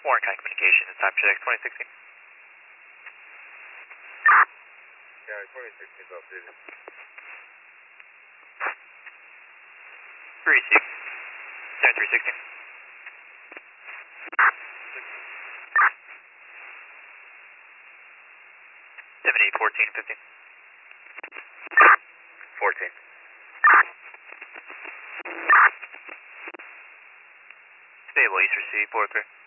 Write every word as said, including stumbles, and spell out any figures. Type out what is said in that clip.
Warren County Communications, time check, twenty sixteen. Yeah, twenty sixteen is updated. three six, sorry, three sixteen. seven eight fourteen fifteen. fourteen. Stable, East receive, four three.